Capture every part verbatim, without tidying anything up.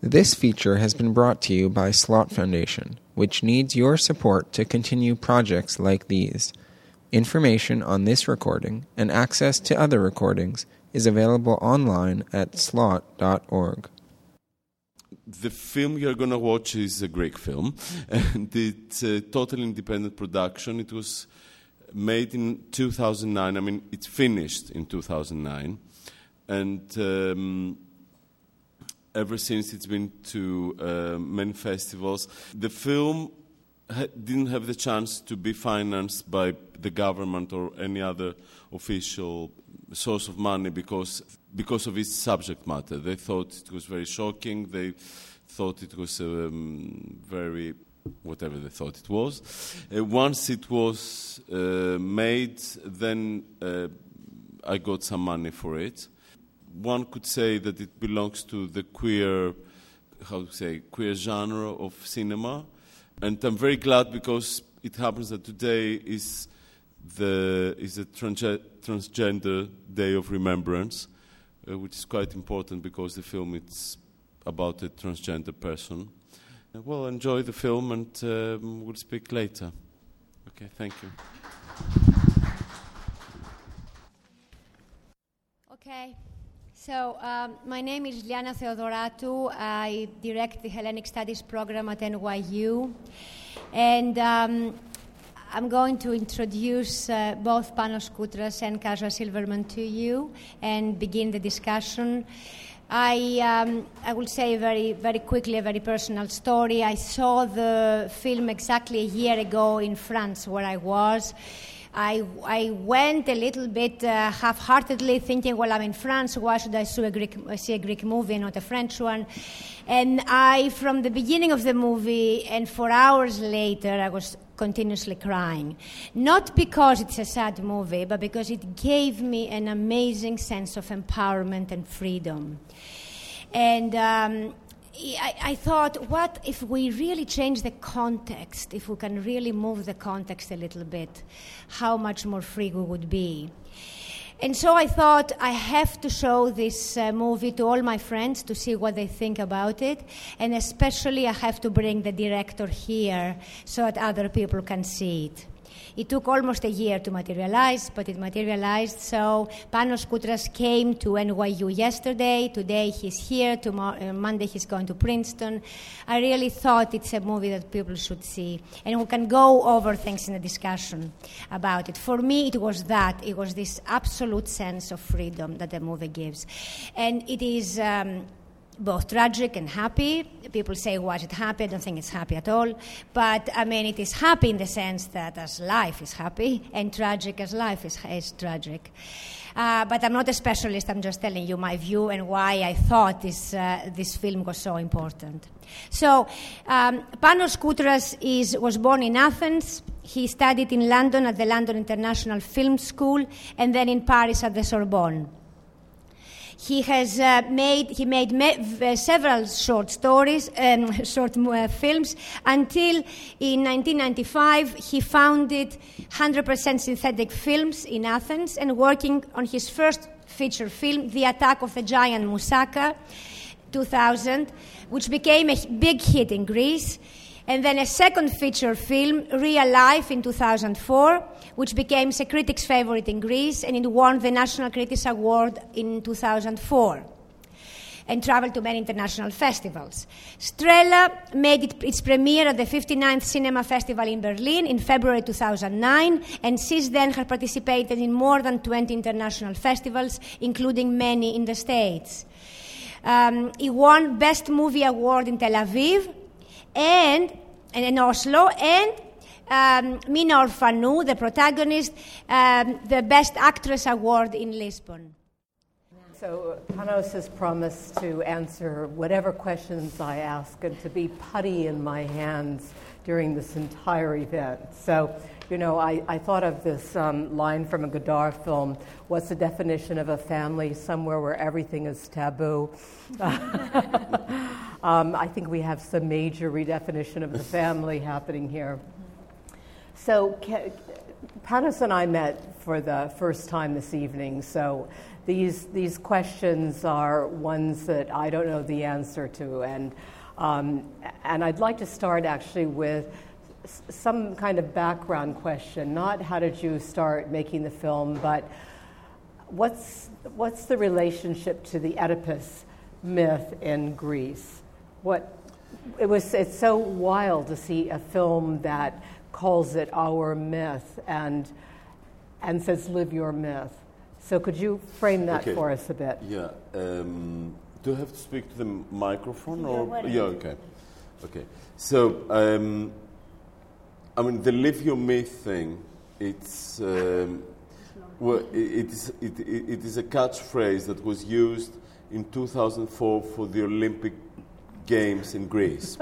This feature has been brought to you by Slot Foundation, which needs your support to continue projects like these. Information on this recording and access to other recordings is available online at slot dot org. The film you're going to watch is a Greek film, and it's a totally independent production. It was made in two thousand nine. I mean, it's finished in two thousand nine, and um, ever since it's been to uh, many festivals. The film ha- didn't have the chance to be financed by the government or any other official source of money because because of its subject matter. They thought it was very shocking. They thought it was um, very whatever they thought it was. Uh, once it was uh, made, then uh, I got some money for it. One could say that it belongs to the queer, how to say, queer genre of cinema. And I'm very glad because it happens that today is the is a trans- transgender day of remembrance, uh, which is quite important because the film is about a transgender person. Uh, well, enjoy the film and um, we'll speak later. Okay, thank you. Okay. So, um, my name is Liana Theodoratou. I direct the Hellenic Studies program at N Y U. And um, I'm going to introduce uh, both Panos Koutras and Kasia Silverman to you and begin the discussion. I, um, I will say very, very quickly a very personal story. I saw the film exactly a year ago in France, where I was. I, I went a little bit uh, half-heartedly thinking, well, I'm in France, why should I see a, Greek, see a Greek movie and not a French one? And I, from the beginning of the movie and for hours later, I was continuously crying. Not because it's a sad movie, but because it gave me an amazing sense of empowerment and freedom. And um, I, I thought, what if we really change the context, if we can really move the context a little bit, how much more free we would be. And so I thought I have to show this uh, movie to all my friends to see what they think about it, and especially I have to bring the director here so that other people can see it. It took almost a year to materialize, but it materialized. So Panos Koutras came to N Y U yesterday. Today he's here. Tomorrow, uh, Monday he's going to Princeton. I really thought it's a movie that people should see. And we can go over things in a discussion about it. For me, it was that. It was this absolute sense of freedom that the movie gives. And it is... Um, both tragic and happy. People say, was it happy? I don't think it's happy at all. But, I mean, it is happy in the sense that as life is happy, and tragic as life is, is tragic. Uh, but I'm not a specialist. I'm just telling you my view and why I thought this, uh, this film was so important. So, um, Panos Koutras is, was born in Athens. He studied in London at the London International Film School and then in Paris at the Sorbonne. He has uh, made he made me- uh, several short stories, um, short uh, films, until in nineteen ninety-five he founded one hundred percent Synthetic Films in Athens and working on his first feature film, The Attack of the Giant Moussaka, two thousand, which became a big hit in Greece. And then a second feature film, Real Life, in two thousand four, which became a critic's favorite in Greece, and it won the National Critics Award in two thousand four, and traveled to many international festivals. Strela made it, its premiere at the fifty-ninth Cinema Festival in Berlin in February two thousand nine, and since then has participated in more than twenty international festivals, including many in the States. Um, he won Best Movie Award in Tel Aviv, and, and in Oslo, and um, Mina Orfanou, the protagonist, um, the Best Actress Award in Lisbon. So Panos has promised to answer whatever questions I ask and to be putty in my hands during this entire event. So, you know, I, I thought of this um, line from a Godard film, what's the definition of a family? Somewhere where everything is taboo. um, I think we have some major redefinition of the family happening here. So, Panos and I met for the first time this evening, so these these questions are ones that I don't know the answer to, and um, and I'd like to start actually with s- some kind of background question. Not how did you start making the film, but what's what's the relationship to the Oedipus myth in Greece? What it was it's so wild to see a film that calls it our myth and and says live your myth. So could you frame that Okay. for us a bit? Yeah. Um, do I have to speak to the microphone or? whatever. Yeah. Okay. Okay. So, um, I mean, the live your myth thing. It's um, well, it, it is it, it, it is a catchphrase that was used in two thousand four for the Olympic Games in Greece.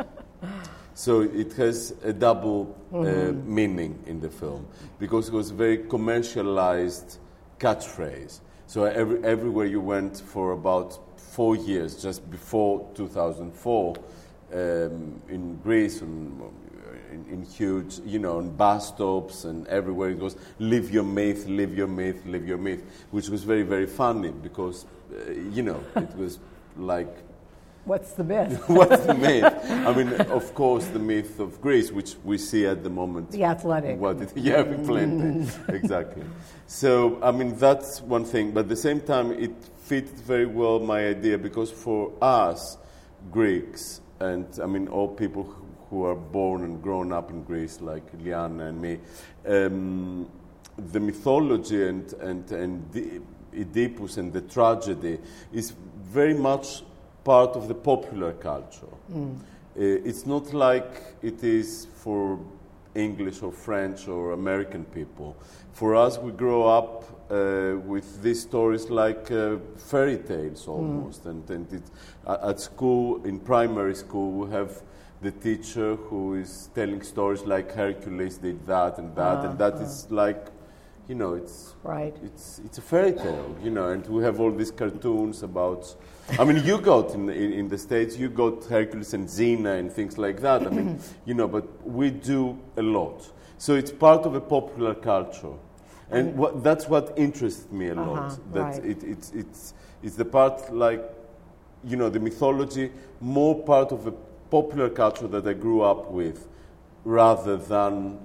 So it has a double uh, Mm-hmm. meaning in the film because it was a very commercialized catchphrase. So every, everywhere you went for about four years, just before two thousand four, um, in Greece, and in, in huge, you know, on bus stops and everywhere it goes, live your myth, live your myth, live your myth, which was very, very funny because, uh, you know, it was like, What's the myth? what's the myth? I mean, of course, the myth of Greece, which we see at the moment. The athletic. What it, yeah, plenty. Exactly. So, I mean, that's one thing. But at the same time, it fit very well my idea because for us, Greeks, and I mean, all people who- who are born and grown up in Greece, like Liana and me, um, the mythology and, and, and the Oedipus and the tragedy is very much part of the popular culture. Mm. Uh, it's not like it is for English or French or American people. For us, we grow up uh, with these stories like uh, fairy tales almost. Mm. And, and it, uh, at school, in primary school, we have the teacher who is telling stories like Hercules did that and that, Uh, and that uh. is like, you know, it's Right. it's it's a fairy tale, you know, and we have all these cartoons about. I mean, you got in, in in the States, you got Hercules and Xena and things like that. I mean, you know, but we do a lot, so it's part of a popular culture, and what, that's what interests me a Uh-huh, lot. That right. it, it's it's it's the part like, you know, the mythology, more part of a popular culture that I grew up with, rather than,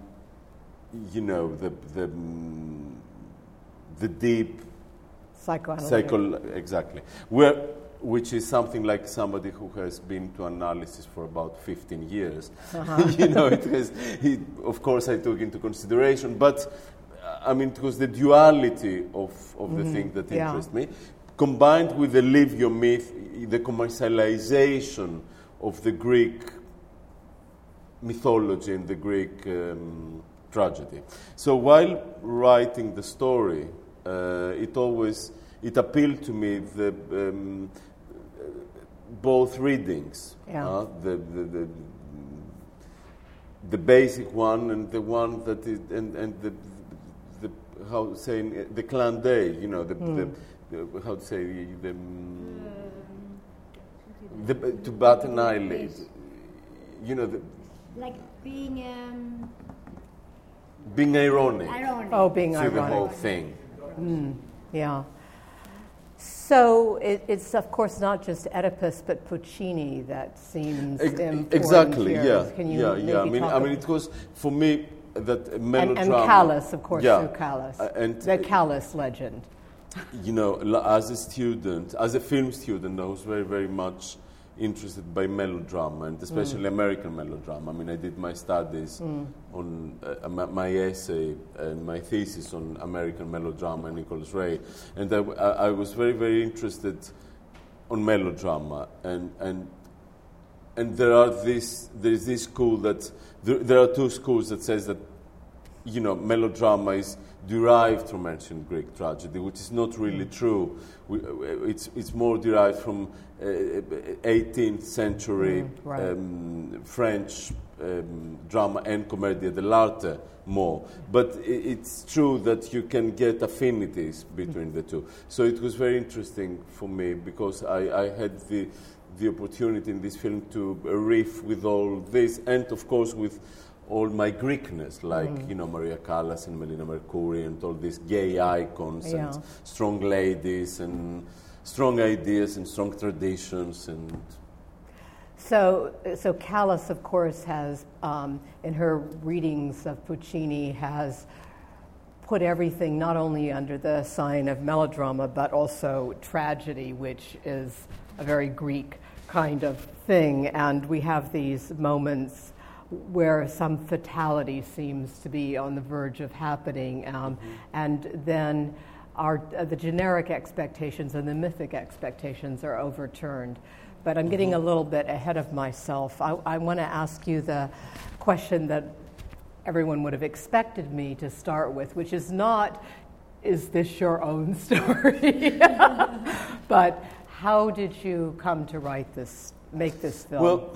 you know, the the mm, the deep Psychoanalytic. psycho exactly where which is something like somebody who has been to analysis for about fifteen years. Uh-huh. You know, it has. It, of course, I took into consideration, but uh, I mean, it was the duality of of the thing that Yeah. interests me, combined with the live your myth, the commercialization of the Greek mythology and the Greek um, tragedy. So while writing the story, uh, it always it appealed to me the um, both readings, Yeah. uh, the, the the the basic one and the one that is, and and the the how saying uh, the clan day, you know, the, the, the how to say the, the, um, the to bat an eyelid, you know, the, Like being um, being ironic ironic. Oh, being to the whole ironic. thing. Yeah. So it, it's of course not just Oedipus, but Puccini that seems Ex- important exactly. here. Yeah. Can you yeah. maybe Yeah. I mean, talk I mean, about- it was for me that a and, melodrama. and Callus, of course, Yeah. through Callus, Uh, and the Callus legend. you know, l- as a student, as a film student, I was very, very much interested by melodrama, and especially American melodrama. I mean, I did my studies on uh, my, my essay and my thesis on American melodrama and Nicholas Ray, and I, I, I was very, very interested on melodrama, and and and there are this there is this school that there, there are two schools that says that, you know, melodrama is derived from ancient Greek tragedy, which is not really true. We, it's it's more derived from uh, eighteenth century Mm, right. um, French um, drama and commedia dell'arte more. But i- it's true that you can get affinities between the two. So it was very interesting for me because I, I had the the opportunity in this film to riff with all this, and of course with all my Greekness, like, mm. you know, Maria Callas and Melina Mercouri and all these gay icons yeah. and strong ladies and strong ideas and strong traditions. And so, so Callas, of course, has, um, in her readings of Puccini, has put everything not only under the sign of melodrama, but also tragedy, which is a very Greek kind of thing. And we have these moments where some fatality seems to be on the verge of happening, um, mm-hmm. and then our, uh, the generic expectations and the mythic expectations are overturned. But I'm getting mm-hmm. a little bit ahead of myself. I, I want to ask you the question that everyone would have expected me to start with, which is not, is this your own story? But how did you come to write this, make this film? Well,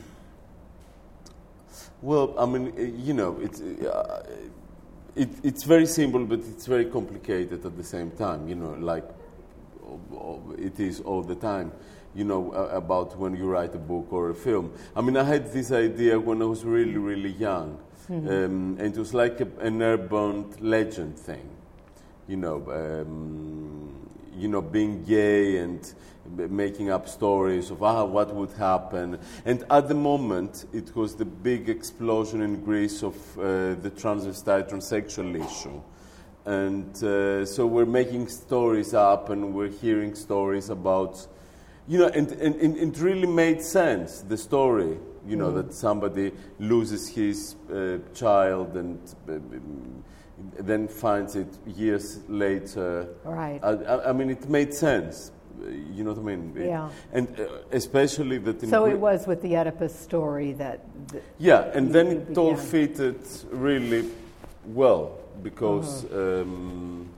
well, I mean, you know, it's uh, it, it's very simple, but it's very complicated at the same time. You know, like it is all the time. You know, uh, about when you write a book or a film. I mean, I had this idea when I was really, really young, mm-hmm. um, and it was like a, an urban legend thing. You know, um, you know, being gay and making up stories of ah, what would happen. And at the moment, it was the big explosion in Greece of uh, the transvestite transsexual issue. And uh, so we're making stories up and we're hearing stories about, you know, and, and, and it really made sense, the story, you know, mm. that somebody loses his uh, child and uh, then finds it years later. Right. I, I mean, it made sense. You know what I mean? Yeah. And uh, especially that in So Greek, it was with the Oedipus story that... that yeah, and then it began. all fitted really well because, uh-huh. um,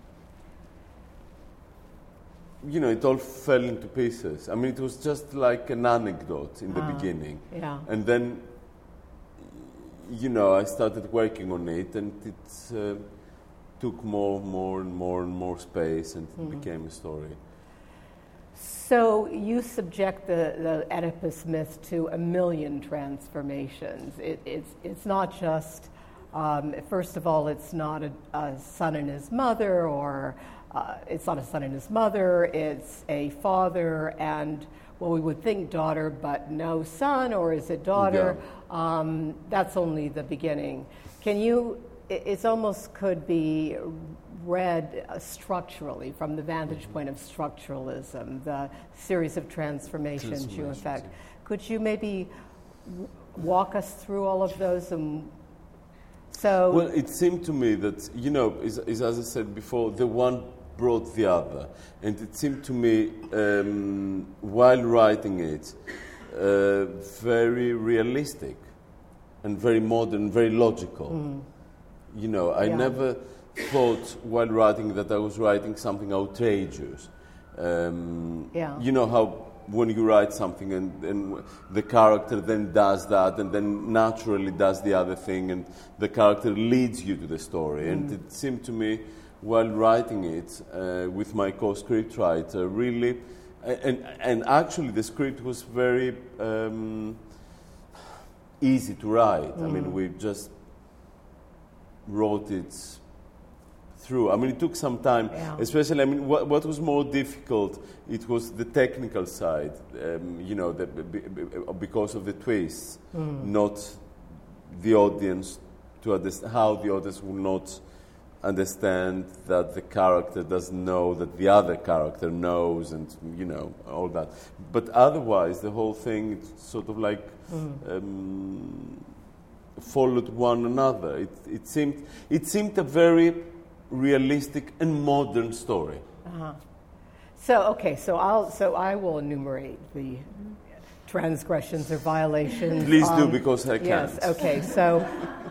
you know, it all fell into pieces. I mean, it was just like an anecdote in the uh, beginning. Yeah. And then, you know, I started working on it and it uh, took more, more and more and more space and it mm-hmm. became a story. So you subject the, the Oedipus myth to a million transformations. It, it's, it's not just, um, first of all, it's not a, a son and his mother, or uh, it's not a son and his mother, it's a father and, well, we would think daughter, but no son, or is it daughter? Yeah. Um, that's only the beginning. Can you, it it's almost could be read uh, structurally from the vantage mm-hmm. point of structuralism, the series of transformations you effect. Yeah. Could you maybe w- walk us through all of those? And so, well, it seemed to me that, you know, is, is as I said before, the one brought the other, and it seemed to me um, while writing it uh, very realistic and very modern, very logical. Mm. You know, I yeah. never thought while writing that I was writing something outrageous. Um, yeah. You know how when you write something and, and the character then does that and then naturally does the other thing and the character leads you to the story. Mm. And it seemed to me while writing it uh, with my co-script writer really, and, and actually the script was very um, easy to write. Mm. I mean, we just wrote it through. I mean, it took some time, yeah. especially, I mean, what, what was more difficult, it was the technical side, um, you know, the, because of the twists, mm. not the audience, to understand how the audience will not understand that the character doesn't know that the other character knows and, you know, all that. But otherwise, the whole thing, it's sort of like mm. um, followed one another. It, it seemed it seemed a very realistic and modern story. Uh-huh. So okay, so I'll so I will enumerate the transgressions or violations. Please um, do, because I can't. Yes. Okay. So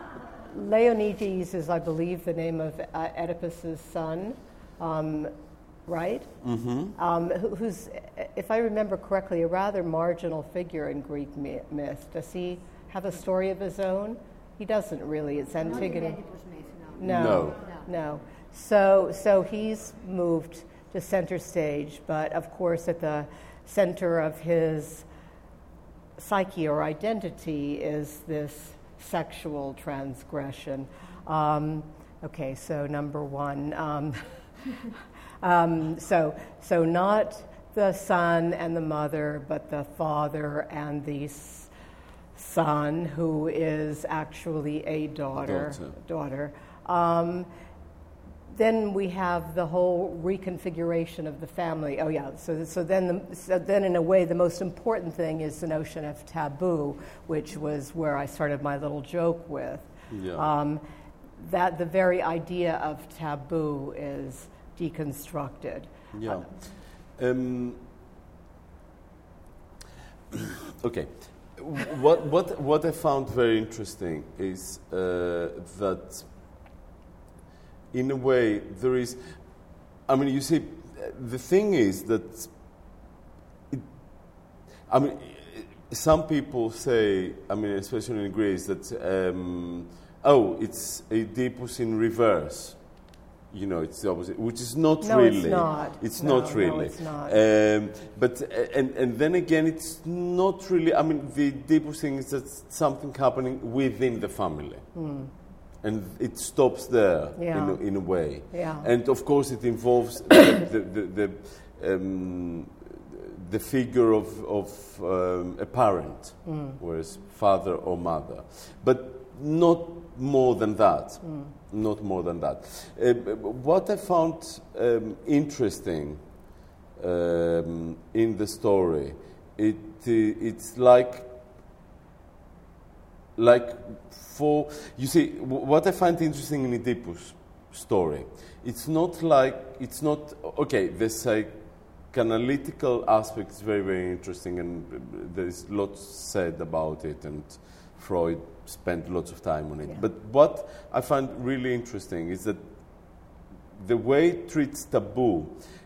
Leonides is, I believe, the name of uh, Oedipus's son, um, right? Mm-hmm. Um, who, who's, if I remember correctly, a rather marginal figure in Greek myth. Does he have a story of his own? He doesn't really. It's Antigone. No. No. No. So, so he's moved to center stage, but of course at the center of his psyche or identity is this sexual transgression. Um, okay, so number one. Um, um, so, so not the son and the mother, but the father and the s- son, who is actually a daughter. Daughter. daughter. Um, Then we have the whole reconfiguration of the family. Oh yeah. So so then the, so then in a way the most important thing is the notion of taboo, which was where I started my little joke with. Yeah. Um, that the very idea of taboo is deconstructed. Yeah. Um, okay. What what what I found very interesting is uh, that, in a way, there is. I mean, you see, the thing is that. It, I mean, some people say, I mean, especially in Greece, that um, oh, it's Oedipus in reverse. You know, it's the opposite, which is not no, really. it's not. It's no, not really. No, it's not. Um, but and and then again, it's not really. I mean, the Oedipus thing is that something happening within the family, mm. and it stops there yeah. in a, in a way. Yeah. And of course, it involves the the the, the, um, the figure of of um, a parent, mm. whereas father or mother, but not more than that. Mm. Not more than that. Uh, what I found um, interesting um, in the story, it uh, it's like like for you see w- what I find interesting in Oedipus story. It's not like it's not okay. The psychoanalytical aspect is very very interesting, and there is lots said about it, and Freud spent lots of time on it. Yeah. But what I find really interesting is that the way it treats taboo,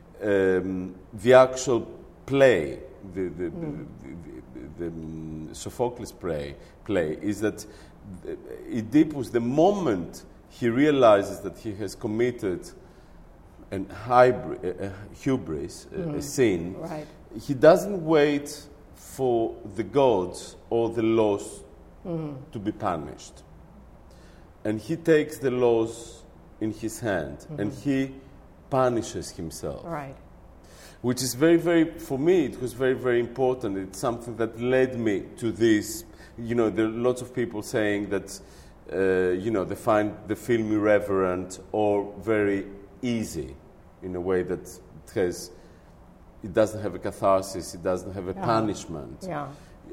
um, the actual play, the, the, mm. the, the, the, the um, Sophocles play, play, is that Oedipus, the moment he realizes that he has committed an hybrid, a, a hubris, mm. a, a sin, right. he doesn't wait for the gods or the laws Mm. to be punished. And he takes the laws in his hand mm-hmm. and he punishes himself. Right. Which is very, very, for me, it was very, very important. It's something that led me to this. You know, there are lots of people saying that, uh, you know, they find the film irreverent or very easy in a way that it has, it doesn't have a catharsis, it doesn't have a yeah. punishment. Yeah.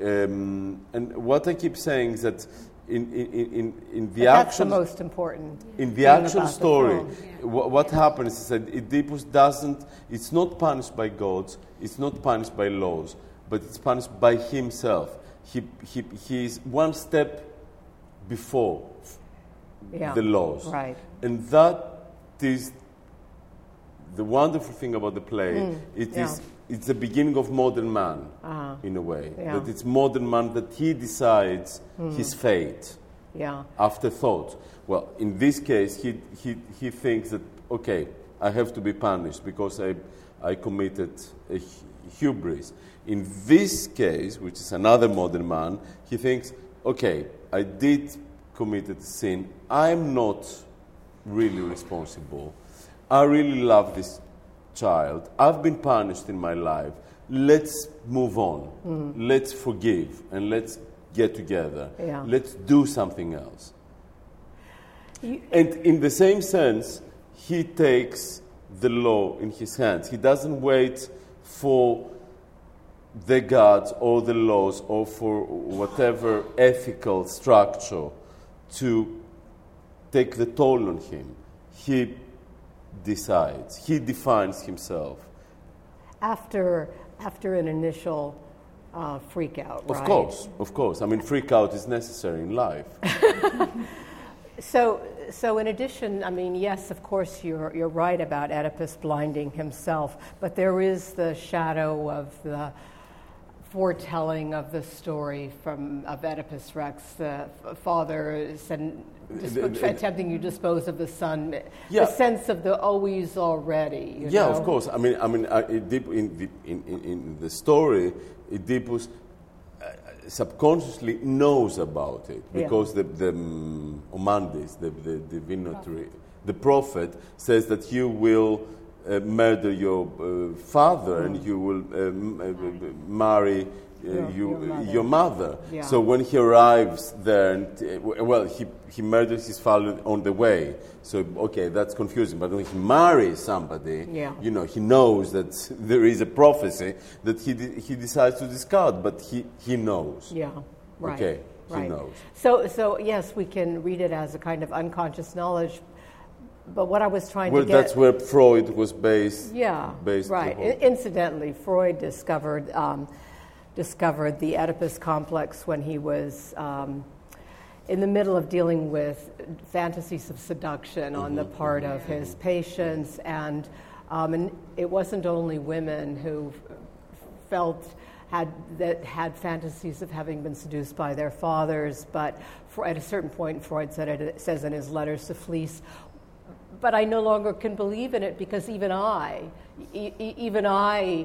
Um, and what I keep saying is that in in in, in the but actual that's the most important in the actual the story, yeah. wh- what happens is that Oedipus doesn't. It's not punished by gods. It's not punished by laws, but it's punished by himself. He he he is one step before yeah. the laws, right? And that is the wonderful thing about the play. Mm, it yeah. is. It's the beginning of modern man, uh-huh. in a way. Yeah. That it's modern man that he decides mm. his fate. Yeah. After thought. Well, in this case, he he he thinks that okay, I have to be punished because I I committed a hubris. In this case, which is another modern man, he thinks, okay, I did commit a sin. I'm not really responsible. I really love this child. I've been punished in my life. Let's move on. Mm. Let's forgive and let's get together. Yeah. Let's do something else. You, and in the same sense, he takes the law in his hands. He doesn't wait for the gods or the laws or for whatever ethical structure to take the toll on him. He decides. He defines himself. After after an initial uh, freak out, Of right? course, of course. I mean, freak out is necessary in life. So, so in addition, I mean, yes, of course, you're you're right about Oedipus blinding himself, but there is the shadow of the foretelling of the story from of Oedipus Rex, the father said, disp- attempting to dispose of the son. Yeah. The sense of the always already. You yeah, know? of course. I mean, I mean, uh, Oedip- in the in, in, in the story, Oedipus uh, subconsciously knows about it Yeah. because the, the um, Omandis, the, the divinatory, the prophet says that you will uh, murder your uh, father mm. and you will um, uh, marry uh, your, you, your mother. Your mother. Yeah. So when he arrives there, and, uh, well, he, he murders his father on the way. So, okay, that's confusing. But when he marries somebody, yeah. you know, he knows that there is a prophecy that he de- he decides to discard, but he, he knows. Yeah, right. Okay, right. he knows. So, so, yes, we can read it as a kind of unconscious knowledge. But what I was trying Well, to get... that's where Freud was based. Yeah, based right. the whole- I- incidentally, Freud discovered um, discovered the Oedipus complex when he was um, in the middle of dealing with fantasies of seduction on the part of his patients, and um, and it wasn't only women who f- felt had that had fantasies of having been seduced by their fathers, but for, at a certain point, Freud said it, says in his letters to Fliess, but I no longer can believe in it because even I, e- e- even I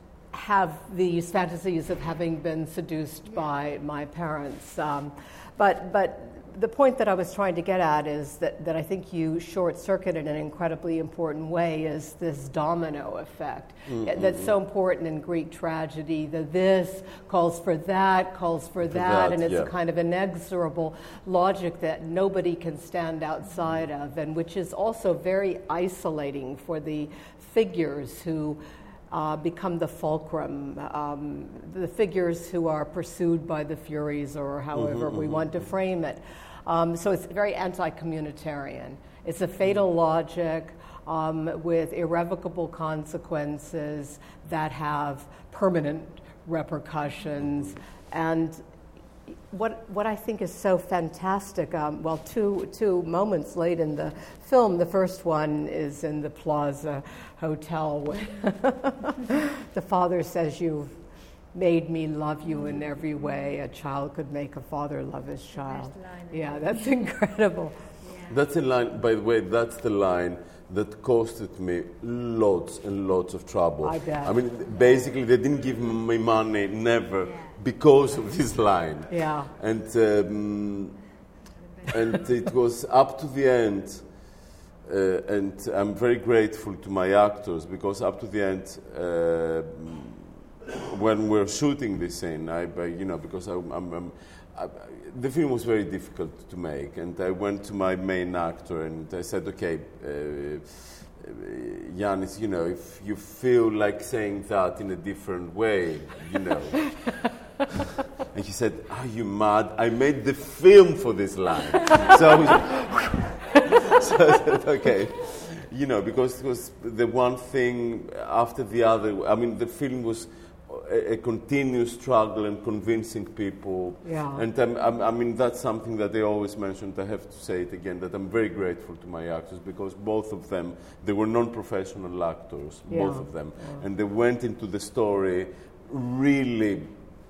have these fantasies of having been seduced by my parents. Um, but, but the point that I was trying to get at is that, that I think you short-circuit in an incredibly important way is this domino effect mm-hmm. that's so important in Greek tragedy. The this calls for that, calls for, for that, that, and it's yeah. a kind of inexorable logic that nobody can stand outside of, and which is also very isolating for the figures who Uh, become the fulcrum, um, the figures who are pursued by the Furies, or however mm-hmm, we mm-hmm. want to frame it. Um, so it's very anti-communitarian. It's a fatal logic um, with irrevocable consequences that have permanent repercussions. And what what I think is so fantastic, um, well, two two moments late in the film. The first one is in the Plaza Hotel when the father says, "You've made me love you in every way a child could make a father love his child." Yeah, that's incredible. Yeah. That's a line, by the way, that's the line that costed me lots and lots of trouble. I bet. I mean, basically, they didn't give me money, never, yeah. because of this line. Yeah. And um, and it was up to the end, uh, and I'm very grateful to my actors, because up to the end, uh, when we're shooting this scene, I, you know, because I, I'm, I'm I, the film was very difficult to make, and I went to my main actor and I said, okay, uh, Yanis, you know, if you feel like saying that in a different way, you know. And he said, are you mad? I made the film for this line. So I was like, so I said, okay. You know, because it was the one thing after the other. I mean, the film was a, a continuous struggle and convincing people. Yeah. And I'm, I'm, I mean, that's something that they always mentioned. I have to say it again, that I'm very grateful to my actors, because both of them, they were non-professional actors, yeah. both of them. Yeah. And they went into the story really,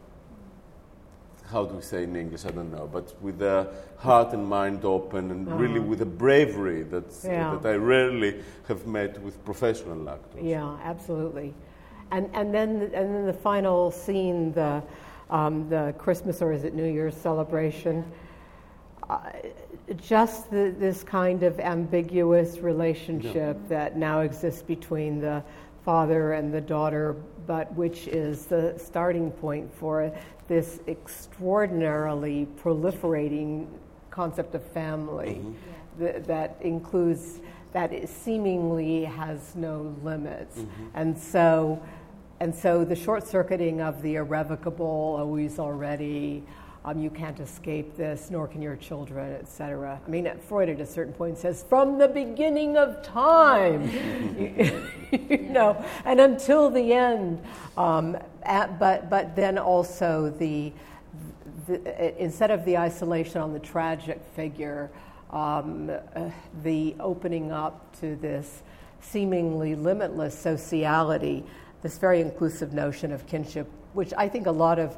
how do we say in English, I don't know, but with their heart and mind open, and uh-huh. really with a bravery that's, yeah. uh, that I rarely have met with professional actors. Yeah, absolutely. And and then and then the final scene, the um, the Christmas, or is it New Year's celebration, uh, just the, this kind of ambiguous relationship yeah. that now exists between the father and the daughter, but which is the starting point for this extraordinarily proliferating concept of family mm-hmm. that, that includes, that it seemingly has no limits. Mm-hmm. And so and so the short-circuiting of the irrevocable, always already, um, you can't escape this, nor can your children, et cetera. I mean, Freud at a certain point says, from the beginning of time, you, you know, and until the end. Um, at, but but then also the, the instead of the isolation on the tragic figure, um, uh, the opening up to this seemingly limitless sociality, this very inclusive notion of kinship, which I think a lot of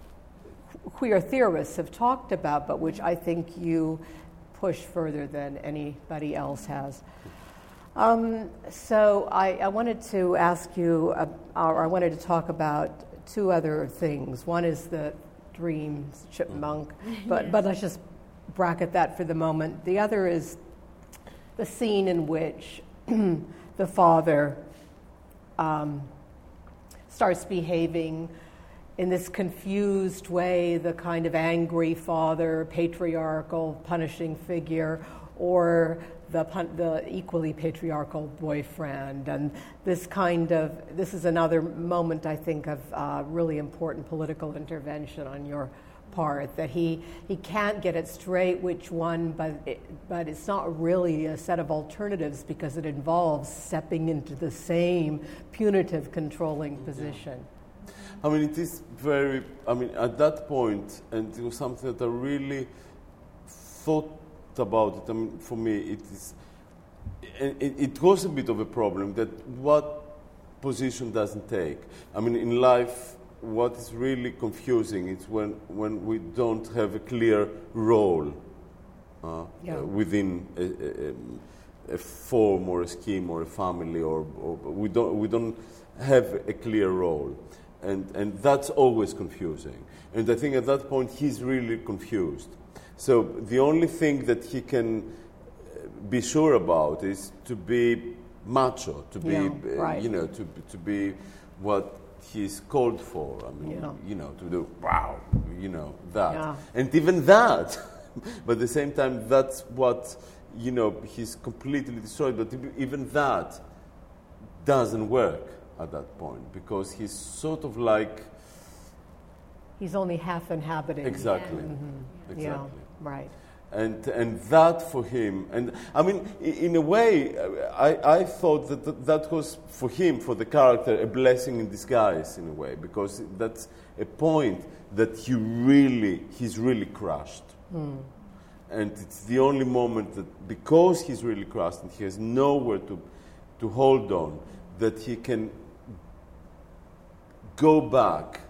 queer theorists have talked about, but which I think you push further than anybody else has. Um, so I, I wanted to ask you, uh, or I wanted to talk about two other things. One is the dreams, chipmunk, but, yes. but let's just bracket that for the moment. The other is the scene in which the father um, starts behaving in this confused way, the kind of angry father, patriarchal, punishing figure, or the, the equally patriarchal boyfriend. And this kind of, this is another moment, I think, of uh, really important political intervention on your part, that he, he can't get it straight which one, but, it, but it's not really a set of alternatives because it involves stepping into the same punitive controlling position. I mean, it is very, I mean, at that point, and it was something that I really thought about it. I mean, for me, it is, it, it was a bit of a problem that what position doesn't take. I mean, in life, what is really confusing is when, when we don't have a clear role uh, yeah. uh, within a, a, a form or a scheme or a family, or, or we don't we don't have a clear role. And, and that's always confusing. And I think at that point he's really confused. So the only thing that he can be sure about is to be macho, to be, yeah, uh, right. you know, to to be what he's called for. I mean, yeah. you know, to do wow, you know, that, yeah. and even that. But at the same time, that's what, you know, he's completely destroyed. But even that doesn't work at that point, because he's sort of like... He's only half inhabiting. Exactly. Yeah. Mm-hmm. Exactly. Yeah, right. And and that for him, and I mean, in a way, I, I thought that th- that was for him, for the character, a blessing in disguise in a way, because that's a point that he really, he's really crushed. Mm. And it's the only moment that, because he's really crushed and he has nowhere to to hold on, that he can go back.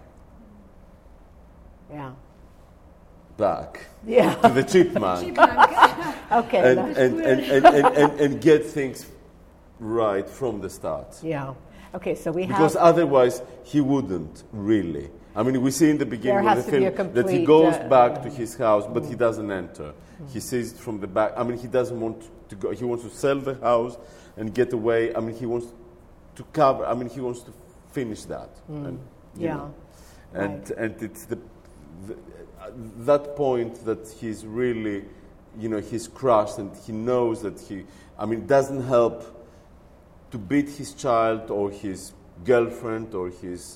Yeah. Back. Yeah. To the chipmunk. Okay. And and, and, and, and, and, and get things right from the start. Yeah. Okay, so we because have... otherwise he wouldn't really. I mean, we see in the beginning of the film complete, that he goes uh, back uh, to his house, but mm. he doesn't enter. Mm. He sees it from the back. I mean, he doesn't want to go. He wants to sell the house and get away. I mean, he wants to cover. I mean, he wants to finish that. Mm. And, yeah. know, and right. and it's the, the uh, that point that he's really, you know, he's crushed, and he knows that he. I mean, it doesn't help to beat his child or his girlfriend or his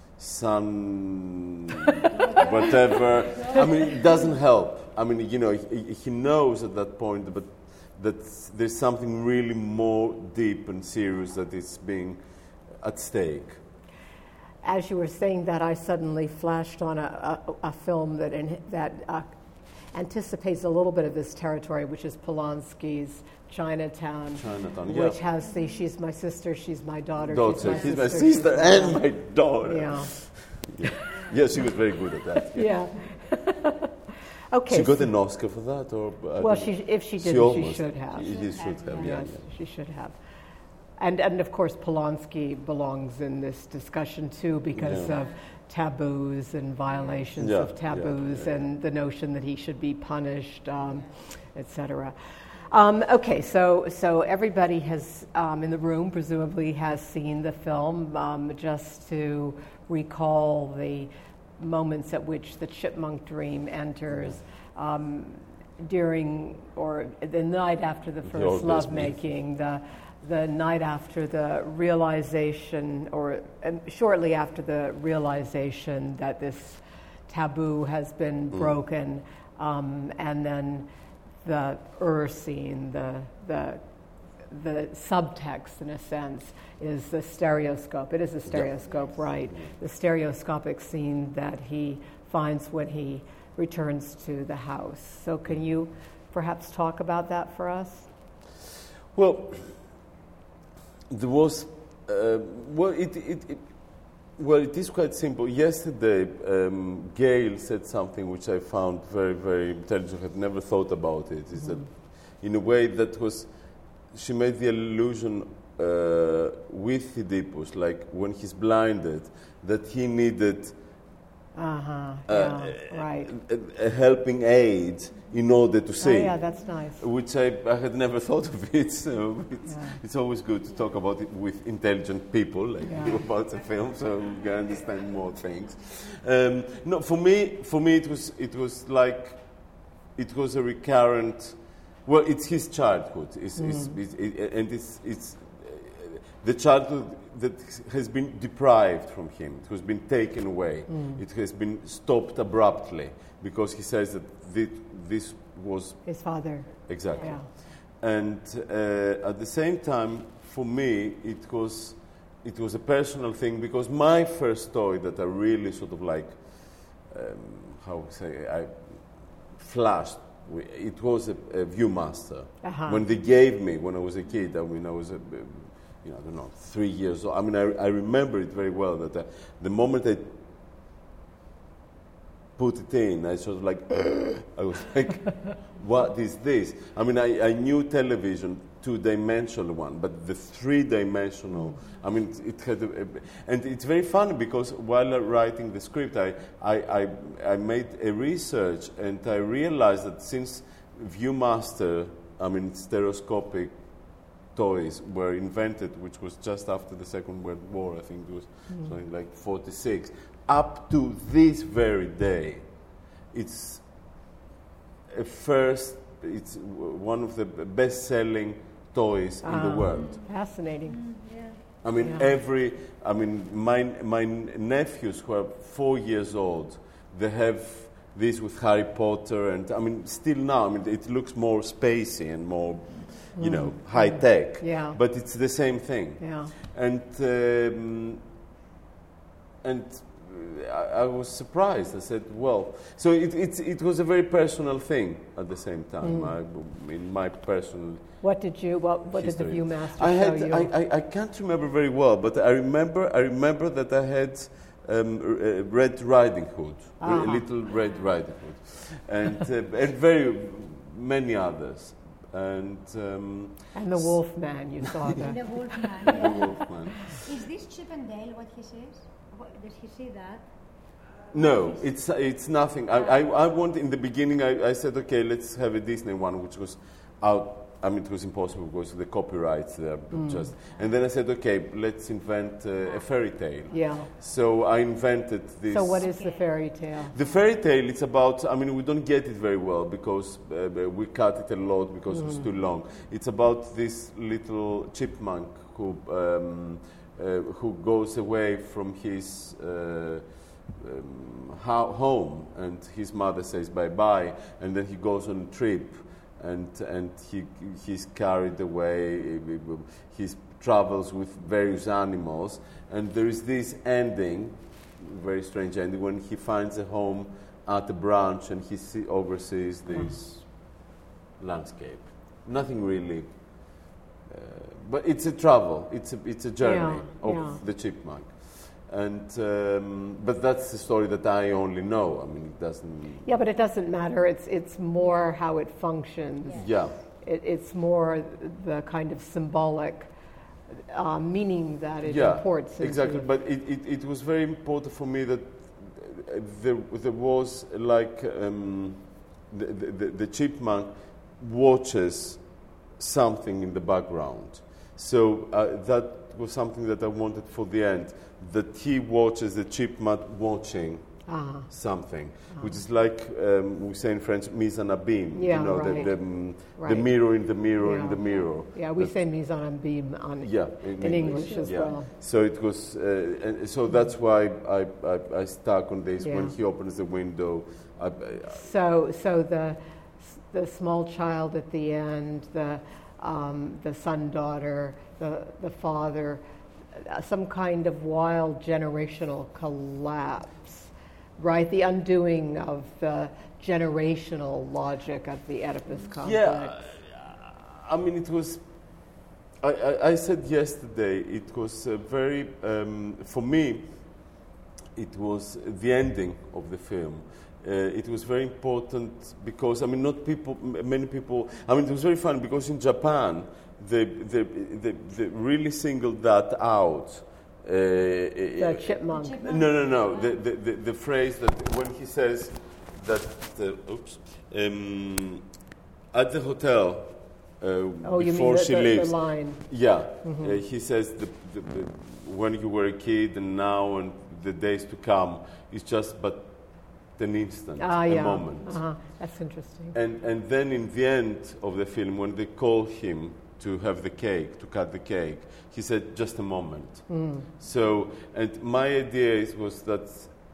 son, whatever. I mean, it doesn't help. I mean, you know, he, he knows at that point, but that there's something really more deep and serious that is being at stake. As you were saying that, I suddenly flashed on a, a, a film that in, that uh, anticipates a little bit of this territory, which is Polanski's Chinatown, Chinatown, which yeah. has the "she's my sister, she's my daughter, daughter. she's my She's sister, my sister she's and my my daughter." Yeah. yeah, yeah, she was very good at that. Yeah. yeah. Okay. She got so an Oscar for that, or uh, well, she, if she didn't, she, almost, she should have. She should have. Yeah, Yes, yeah. she should have. And and of course, Polanski belongs in this discussion too because yeah. of taboos and violations yeah, of taboos yeah, yeah. and the notion that he should be punished, um, et cetera. Um, okay, so so everybody has um, in the room presumably has seen the film. Um, just to recall the moments at which the chipmunk dream enters um, during or the night after the first lovemaking, the the night after the realization, or um, shortly after the realization that this taboo has been mm. broken, um, and then the Ur scene, the the the subtext, in a sense, is the stereoscope. It is a stereoscope, yeah. right? The stereoscopic scene that he finds when he returns to the house. So can you perhaps talk about that for us? Well, there was, uh, well, it, it, it, well, it is quite simple. Yesterday, um, Gail said something which I found very, very intelligent. I had never thought about it. Is mm-hmm. that, in a way, that was, she made the allusion uh, with Oedipus, like when he's blinded, that he needed Uh-huh. Yeah, uh, right. a, a helping aid in order to Oh, sing. yeah, that's nice. Which I, I had never thought of it, so it's, Yeah. it's always good to talk about it with intelligent people, like Yeah. you about a film, so we can understand more things. Um, no, for me, for me, it was it was like it was a recurrent. Well, it's his childhood, it's, Mm. it's, it's, it, and it's it's uh, the childhood that has been deprived from him. It has been taken away. Mm. It has been stopped abruptly because he says that thi- this was His father. exactly. Yeah. And uh, at the same time, for me, it was it was a personal thing because my first toy that I really sort of like, um, how would I say, I flashed. wi- It was a, a Viewmaster. Uh-huh. When they gave me when I was a kid. I mean, I was a, you know, I don't know, three years old. I mean, I, I remember it very well. That uh, the moment I put it in, I sort of like, I was like, what is this? I mean, I, I knew television, two-dimensional one, but the three-dimensional, I mean, it had, a, a, and it's very funny because while writing the script, I, I, I, I made a research and I realized that since Viewmaster, I mean, stereoscopic toys were invented, which was just after the Second World War, I think it was Mm. something like forty-six, up to this very day, it's a first, it's w- one of the b- best-selling toys in the Ah, world. Fascinating. I mean, Yeah. every, I mean, my, my nephews who are four years old, they have this with Harry Potter, and I mean, still now, I mean, it looks more spacey and more, you know, high tech. Yeah. But it's the same thing. Yeah. And um, and uh, I, I was surprised. I said, "Well," so it, it it was a very personal thing at the same time. Mm. I, in my personal What did you? What, what did the history. Viewmaster I show had, you? I, I, I can't remember very well, but I remember I remember that I had um, r- uh, Red Riding Hood, a Ah. little Red Riding Hood, and uh, and very many others, and um, and the Wolfman, you saw And that. the Wolfman. the Yeah. Wolfman. Is this Chip and Dale what he says? What, does he see that? No, it's it's nothing. I, I, I want in the beginning. I, I said, okay, let's have a Disney one, which was out. I mean, it was impossible because of the copyrights there. Mm. Just and then I said, okay, let's invent uh, a fairy tale. Yeah. So I invented this. So what is the fairy tale? The fairy tale? It's about. I mean, we don't get it very well because uh, we cut it a lot because it was too long. It's about this little chipmunk who um, uh, who goes away from his. Uh, um, ho- home, and his mother says bye bye, and then he goes on a trip, and and he he's carried away. He travels with various animals, and there is this ending, very strange ending, when he finds a home at a branch and he see, oversees this landscape. Nothing really. Uh, but it's a travel. It's a it's a journey Yeah, of yeah. the chipmunk. And um, but that's the story that I only know. I mean, it doesn't. Yeah, but it doesn't matter. It's it's more how it functions. Yeah, It, it's more the kind of symbolic uh, meaning that it yeah, imports. into exactly. the- But it, it, it was very important for me that uh, there there was like um, the, the the chipmunk watches something in the background. So uh, that was something that I wanted for the end. That he watches the chipmunk watching Ah, something, which is like um, we say in French, mise en abîme. Yeah, you know, right. the, the, um, the Right. mirror in the mirror in Yeah. the mirror. yeah, we That- say mise en abîme on, yeah, in English as yeah. well. So it was, uh, and so that's why I, I, I stuck on this. When Yeah. he opens the window, I, I, So, so the the small child at the end, the um, the son daughter, the the father, uh, some kind of wild generational collapse, right? The undoing of the generational logic of the Oedipus complex. yeah, I mean, it was. I, I, I said yesterday it was uh, very um, for me. It was the ending of the film. Uh, it was very important because I mean, not people, m- many people. I mean, it was very fun because in Japan, they they, they, they really singled that out The chipmunk. Chipmunk? No, no, no. The, the, the, the phrase that when he says that, the, oops, um, at the hotel uh, Oh, you mean before the, she the, leaves. the line. Yeah, uh, he says the, the, the, when you were a kid and now and the days to come, it's just but an instant, Ah, a yeah. moment. Uh-huh. That's interesting. And and then in the end of the film, when they call him to have the cake, to cut the cake, he said, just a moment. Mm. So, and my idea is, was that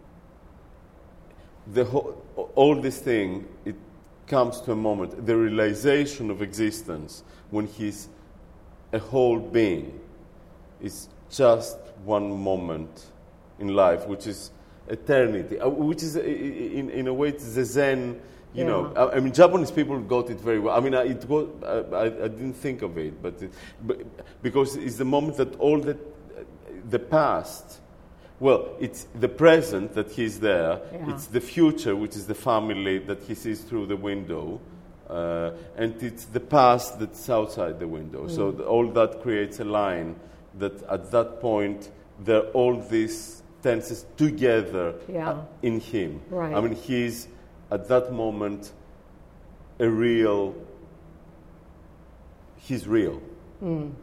the whole, all this thing, it comes to a moment, the realization of existence when he's a whole being is just one moment in life, which is eternity, uh, which is, uh, in, in a way, it's the Zen, you Yeah. know. I, I mean, Japanese people got it very well. I mean, I, it was, I, I, I didn't think of it, but, it, but because it's the moment that all the, the past, well, it's the present that he's there, Yeah. it's the future, which is the family that he sees through the window, uh, and it's the past that's outside the window. Mm. So the, all that creates a line that at that point, there are all these tenses together Yeah. uh, in him. Right. I mean, he's at that moment a real, he's real. Mm.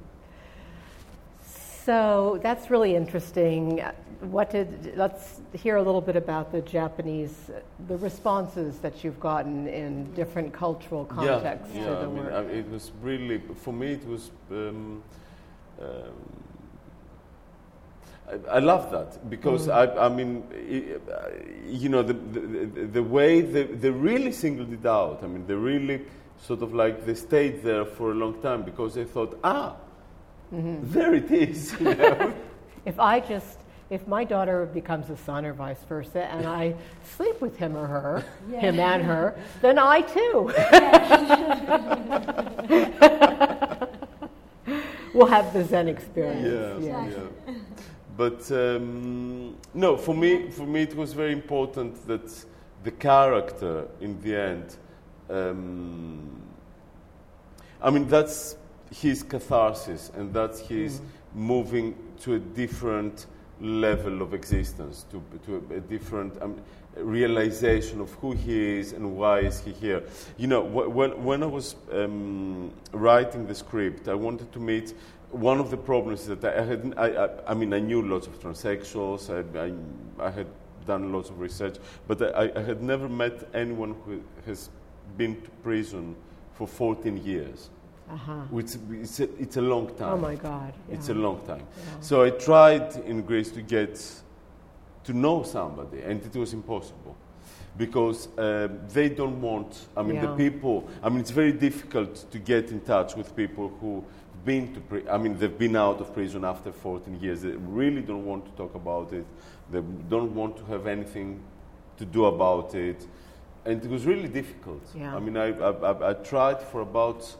So that's really interesting. What did, let's hear a little bit about the Japanese, the responses that you've gotten in different cultural contexts yeah, to yeah, the I mean, work. I, it was really, for me, it was. Um, um, I, I love that because Mm. I, I mean, I, uh, you know, the the, the, the way they, they really singled it out. I mean, they really sort of like they stayed there for a long time because they thought, ah, Mm-hmm. there it is. You know? If I just, if my daughter becomes a son or vice versa, and I sleep with him or her, Yeah. him and her, then I too will have the Zen experience. Yeah, Exactly. yeah. But um, no, for me, for me, it was very important that the character, in the end, um, I mean, that's his catharsis, and that's his Mm. moving to a different level of existence, to to a, a different um, realization of who he is and why is he here. You know, wh- when when I was um, writing the script, I wanted to meet. One of the problems is that I had, I, I, I mean, I knew lots of transsexuals, I, I, I had done lots of research, but I, I had never met anyone who has been to prison for fourteen years, Uh-huh. which it's a, it's a long time. Oh my God. It's a yeah. long time. Yeah. So I tried in Greece to get to know somebody, and it was impossible. Because uh, they don't want, I mean, Yeah. the people, I mean, it's very difficult to get in touch with people who been to, pri- I mean, they've been out of prison after fourteen years. They really don't want to talk about it. They don't want to have anything to do about it. And it was really difficult. Yeah. I mean, I, I, I, I tried for about,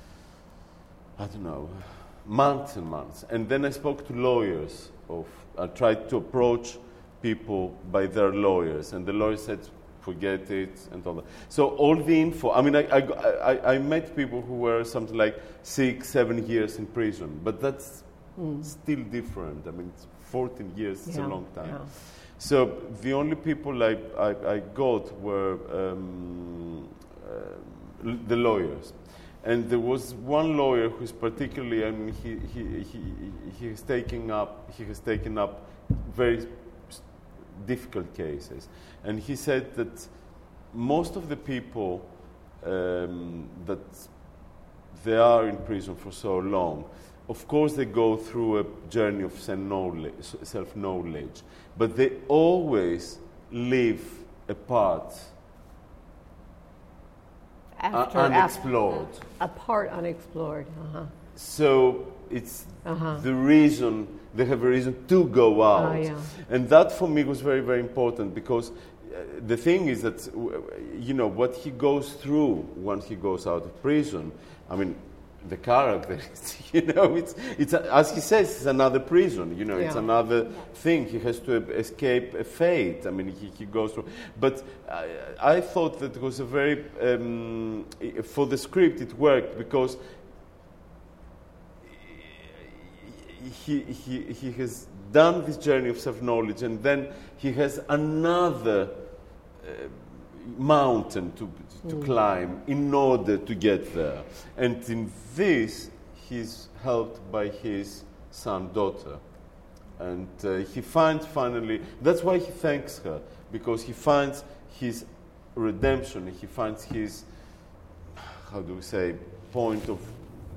I don't know, months and months. And then I spoke to lawyers. Of, I tried to approach people by their lawyers. And the lawyer said, forget it, and all that. So all the info, I mean, I, I, I, I met people who were something like six, seven years in prison, but that's Mm. still different. I mean, it's fourteen years, it's a Yeah, long time. yeah. So the only people I, I, I got were um, uh, l- the lawyers. And there was one lawyer who's particularly, I mean, he, he, he, he has taken up, he has taken up very s- difficult cases. And he said that most of the people um, that they are in prison for so long, of course they go through a journey of self-knowledge, self-knowledge, but they always leave a part After, uh, unexplored. After, a part unexplored. Uh-huh. So it's Uh-huh. the reason, they have a reason to go out. Oh, yeah. And that for me was very, very important because uh, the thing is that, w- you know, what he goes through once he goes out of prison, I mean, the character, you know, it's, it's a, as he says, it's another prison, you know, it's Yeah. another thing. He has to escape a fate. I mean, he, he goes through. But I, I thought that it was a very, um, i- for the script, it worked because he, he, he has done this journey of self-knowledge, and then he has another uh, mountain to to mm. climb in order to get there. And in this, he's helped by his son, daughter. And uh, he finds finally, that's why he thanks her, because he finds his redemption, he finds his, how do we say, point of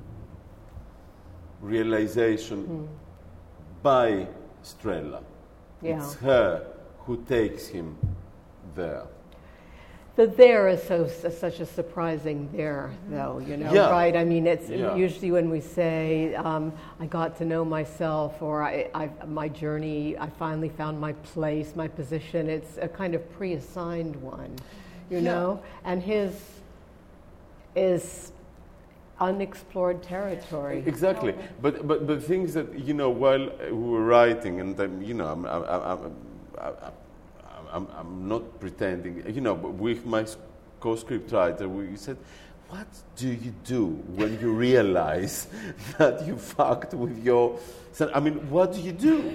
realization mm. by Strela. Yeah. It's her who takes him there. The there is so, so such a surprising there, though, you know, yeah. right? I mean, it's yeah. usually when we say, um, I got to know myself, or I, I, my journey, I finally found my place, my position, it's a kind of pre-assigned one, you yeah. know? And his is unexplored territory. Exactly. But, but, but things that, you know, while we were writing, and, um, you know, I'm, I'm, I'm, I'm, I'm, I'm not pretending, you know, with my co-script writer, we said, what do you do when you realize that you fucked with your son? I mean, what do you do?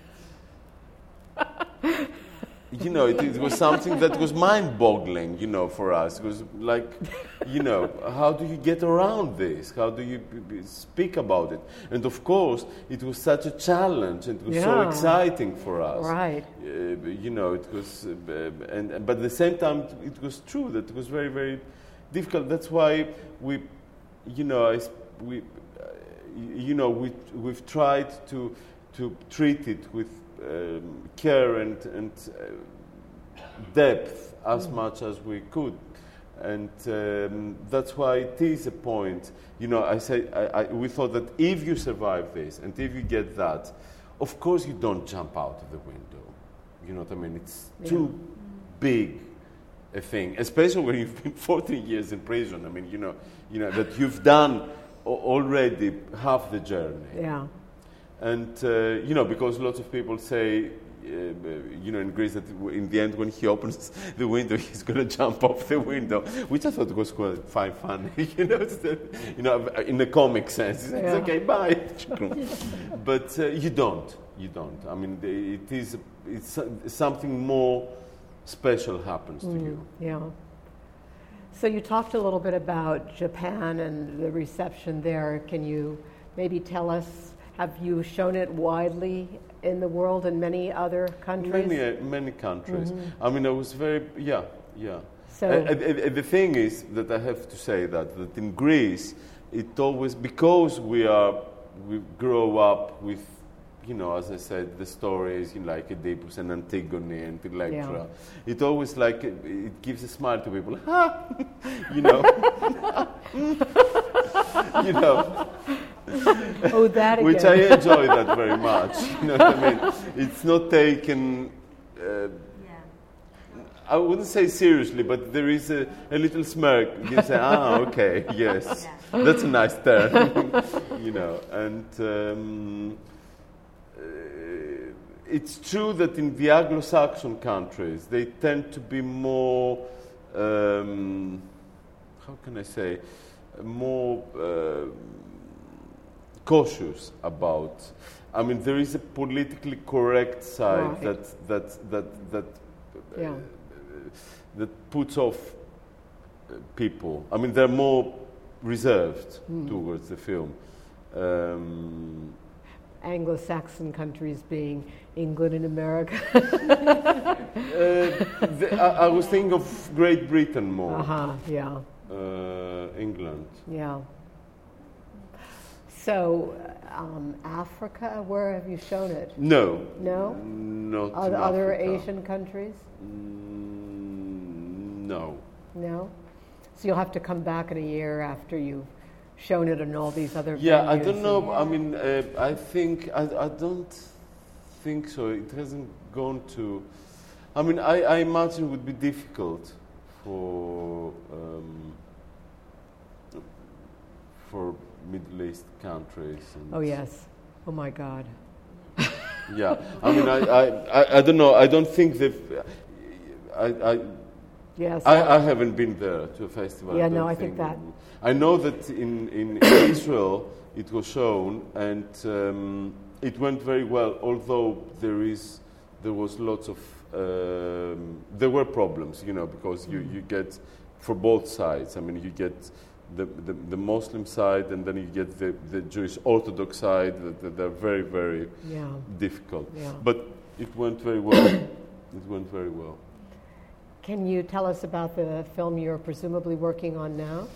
You know, it, it was something that was mind-boggling, you know, for us. It was like, you know, how do you get around this? How do you b- b- speak about it? And of course, it was such a challenge, and it was yeah. so exciting for us. Right. Uh, you know, it was, uh, and but at the same time, it was true that it was very, very difficult. That's why we, you know, I, we, uh, you know, we we've tried to to treat it with Um, care and, and uh, depth as mm. much as we could, and um, that's why it is a point. You know, I say I, I, we thought that if you survive this and if you get that, of course you don't jump out of the window. You know what I mean? It's yeah. too big a thing, especially when you've been fourteen years in prison. I mean, you know, you know that you've done o- already half the journey. Yeah. And, uh, you know, because lots of people say, uh, you know, in Greece, that in the end, when he opens the window, he's going to jump off the window, which I thought was quite funny, you know, the, you know, in the comic sense. It's yeah. okay, bye. But uh, you don't. You don't. I mean, it is it's something more special happens to mm, you. Yeah. So you talked a little bit about Japan and the reception there. Can you maybe tell us, have you shown it widely in the world in many other countries? Many, uh, many countries. Mm-hmm. I mean, I was very, yeah, yeah. So uh, uh, uh, the thing is that I have to say that, that in Greece, it always, because we are, we grow up with, you know, as I said, the stories, you know, like Oedipus and Antigone and Electra, yeah. it always like, it, it gives a smile to people, ha! You know. You know. Oh, that again. Which I enjoy that very much. You know what I mean? It's not taken, uh, yeah. I wouldn't say seriously, but there is a, a little smirk. You say, ah, okay, yes, yeah. That's a nice turn. You know, and um, uh, it's true that in the Anglo-Saxon countries, they tend to be more, um, how can I say, more uh, cautious about. I mean, there is a politically correct side right. that that that that yeah. uh, that puts off uh, people. I mean, they're more reserved mm. towards the film. Um, Anglo-Saxon countries being England and America. uh, the, I, I was thinking of Great Britain more. Uh-huh, yeah. Uh, England. Yeah. So, um, Africa, where have you shown it? No. No? Not Are in other Africa. Asian countries? Mm, no. No? So you'll have to come back in a year after you've shown it in all these other Yeah, venues. I don't know. I mean, uh, I think, I, I don't think so. It hasn't gone to, I mean, I, I imagine it would be difficult for, um, for Middle East countries. And oh, yes. Oh, my God. Yeah. I mean, I, I, I, I don't know. I don't think they've, I, I, yes, I, I haven't been there to a festival. Yeah, I no, I think that. I know that in, in Israel it was shown, and um, it went very well, although there is, there was lots of, um, there were problems, you know, because you, you get, for both sides, I mean, you get the, the, the Muslim side and then you get the, the Jewish Orthodox side, that, that they're very, very Yeah. difficult. Yeah. But it went very well. It went very well. Can you tell us about the film you're presumably working on now?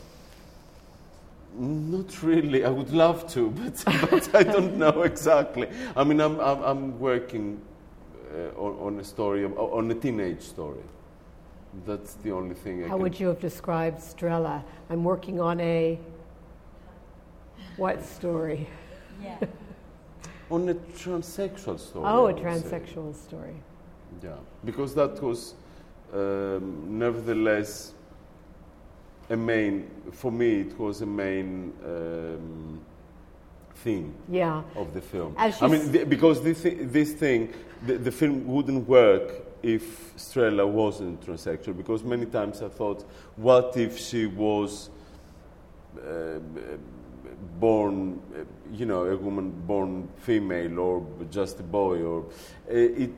Not really. I would love to, but, but I don't know exactly. I mean, I'm I'm, I'm working uh, on, on a story, on a teenage story. That's the only thing I How can... would you have described Strela? I'm working on a what story? Yeah. On a transsexual story. Oh, I a would transsexual story. say. Yeah, because that was um, nevertheless a main, for me it was a main um, theme Yeah. of the film. As I you mean, s- the, because this, thi- this thing, the, the film wouldn't work if Strela wasn't transsexual, because many times I thought, what if she was uh, born, uh, you know, a woman born female or just a boy, or uh, it,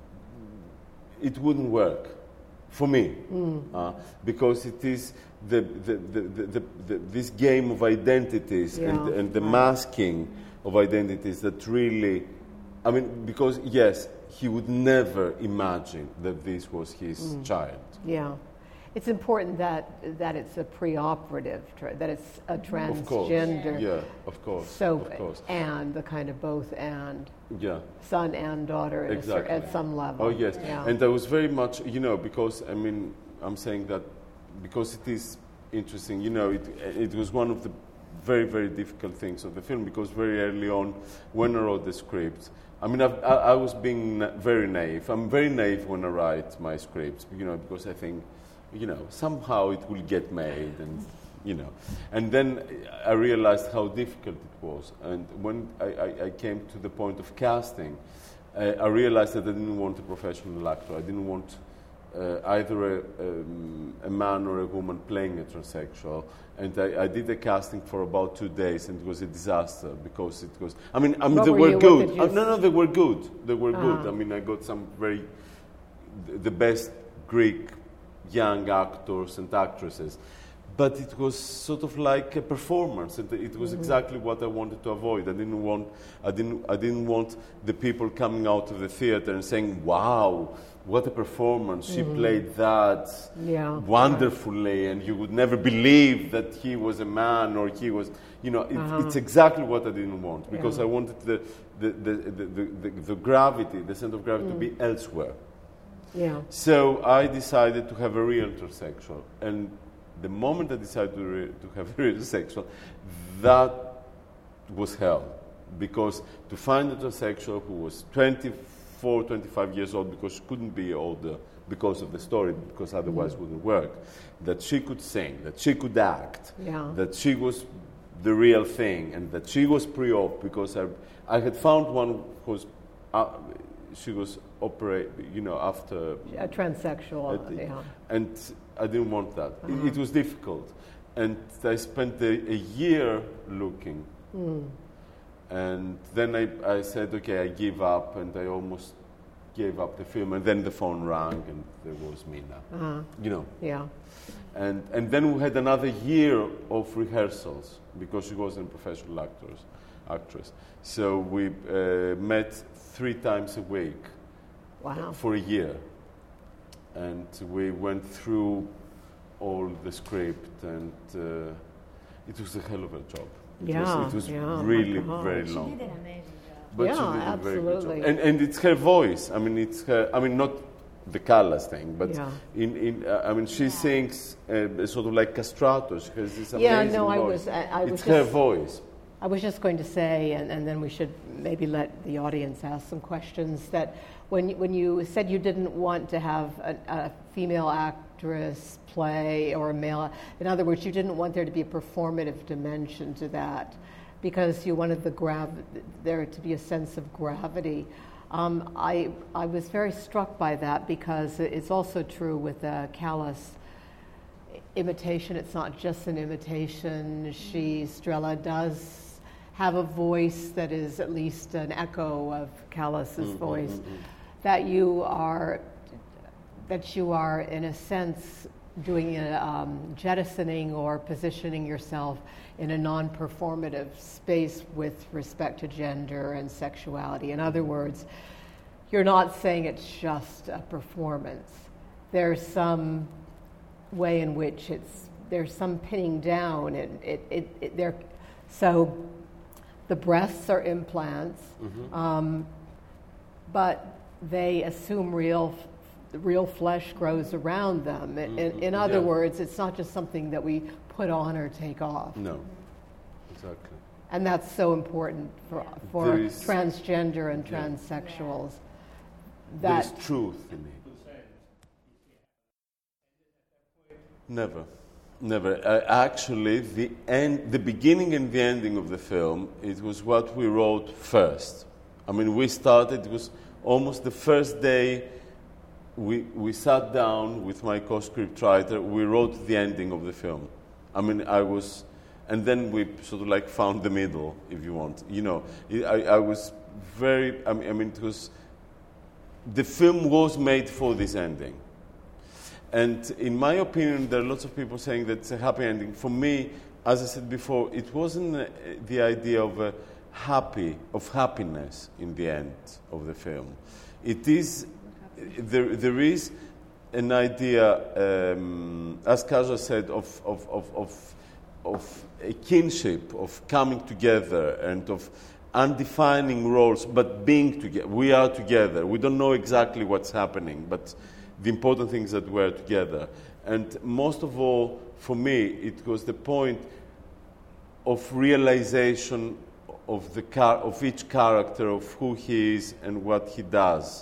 it wouldn't work for me, uh, because it is the, the, the, the, the, the, this game of identities and, Yeah, and the right. masking of identities that really, I mean, because yes, he would never imagine that this was his child. Yeah. It's important that that it's a preoperative, tra- that it's a Of course. transgender. Yeah, of course. So, of course. and the kind of both and, Yeah. son and daughter at, a cer- Exactly. at some level. Oh, yes. Yeah. And I was very much, you know, because, I mean, I'm saying that because it is interesting, you know, it, it was one of the very, very difficult things of the film, because very early on, when I wrote the script, I mean, I've, I, I was being na- very naive. I'm very naive when I write my scripts, you know, because I think, you know, somehow it will get made, and, you know. And then I realized how difficult it was. And when I, I, I came to the point of casting, uh, I realized that I didn't want a professional actor. I didn't want uh, either a, um, a man or a woman playing a transsexual. And I, I did a casting for about two days, and it was a disaster, because it was, I mean, I mean What they were were you- what good. did you Uh, no, no, they were good. They were Ah. good. I mean, I got some very, the best Greek young actors and actresses. But it was sort of like a performance, and it was exactly what I wanted to avoid. I didn't want, I didn't, I didn't want the people coming out of the theater and saying, "Wow, what a performance! She played that Yeah. wonderfully, and you would never believe that he was a man or he was." You know, it, it's exactly what I didn't want, because Yeah. I wanted the the the, the, the, the, the gravity, the center of gravity, to be elsewhere. Yeah. So I decided to have a real transsexual, and the moment I decided to, re- to have a real transsexual, that was hell, because to find a transsexual who was twenty-four, twenty-five years old, because she couldn't be older because of the story, because otherwise it wouldn't work, that she could sing, that she could act, Yeah. that she was the real thing, and that she was pre-op, because I, I had found one who was, uh, she was operate, you know, after, A transsexual. uh, yeah. and I didn't want that. It- Uh-huh. It, was difficult, and I spent a, a year looking, Hmm. and then I, I said, okay, I give up, and I almost gave up the film, and then the phone rang, and there was Mina, Uh-huh. you know. Yeah. And, and then we had another year of rehearsals, because she wasn't a professional actors, actress. So we uh, met three times a week Wow. for a year. And we went through all the script, and uh, it was a hell of a job. It Yeah, was, it was yeah, my really God. very She long. did an amazing job. But she Yeah, did a very good absolutely. job. And, and it's her voice. I mean, it's her, I mean, not the Callas thing, but Yeah. in, in uh, I mean, she sings uh, sort of like castrato. She has this Yeah, amazing no, I voice. was- I- I it's was her just- voice. I was just going to say, and, and then we should maybe let the audience ask some questions, that when, you- when you said you didn't want to have a, a female actress play or a male, in other words, you didn't want there to be a performative dimension to that, because you wanted the grav- there to be a sense of gravity. Um, I, I was very struck by that, because it's also true with uh, Callas imitation. It's not just an imitation. She, Strela, does have a voice that is at least an echo of Callas's Mm-hmm, voice, mm-hmm. that you are, that you are in a sense doing a um, jettisoning or positioning yourself in a non-performative space with respect to gender and sexuality. In other words, you're not saying it's just a performance. There's some way in which it's, there's some pinning down. And it, it, it, there, so the breasts are implants, Mm-hmm. um, but they assume real real flesh grows around them. In, Mm-hmm. in other Yeah. words, it's not just something that we put on or take off. No, exactly. And that's so important for, for There is- transgender and Yeah. transsexuals. There That is truth in it. Never, never. Uh, actually, the end, the beginning and the ending of the film, it was what we wrote first. I mean, we started. It was almost the first day. We we sat down with my co-script writer. We wrote the ending of the film. I mean, I was, and then we sort of like found the middle, if you want. You know, I, I was very. I mean, I mean, it was. The film was made for this ending. And in my opinion, there are lots of people saying that it's a happy ending. For me, as I said before, it wasn't uh, the idea of a happy, of happiness in the end of the film. It is, there, there is an idea, um, as Kaja said, of, of, of, of, of a kinship, of coming together and of undefining roles, but being together. We are together. We don't know exactly what's happening, but the important thing is that we're together. And most of all, for me, it was the point of realization of the car- of each character, of who he is and what he does,